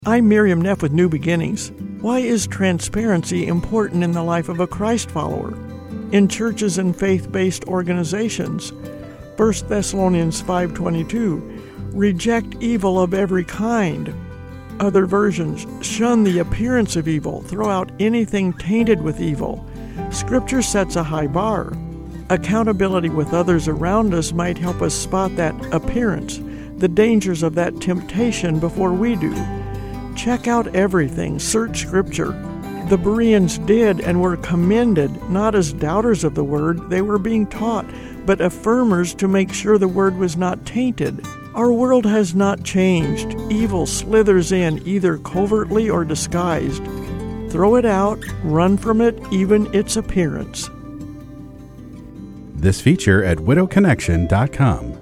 I'm Miriam Neff with New Beginnings. Why is transparency important in the life of a Christ follower? In churches and faith-based organizations. 1 Thessalonians 5:22, reject evil of every kind. Other versions, shun the appearance of evil, throw out anything tainted with evil. Scripture sets a high bar. Accountability with others around us might help us spot that appearance, the dangers of that temptation before we do. Check out everything, search Scripture. The Bereans did and were commended, not as doubters of the Word, they were being taught, but affirmers to make sure the Word was not tainted. Our world has not changed. Evil slithers in, either covertly or disguised. Throw it out, run from it, even its appearance. This feature at widowconnection.com.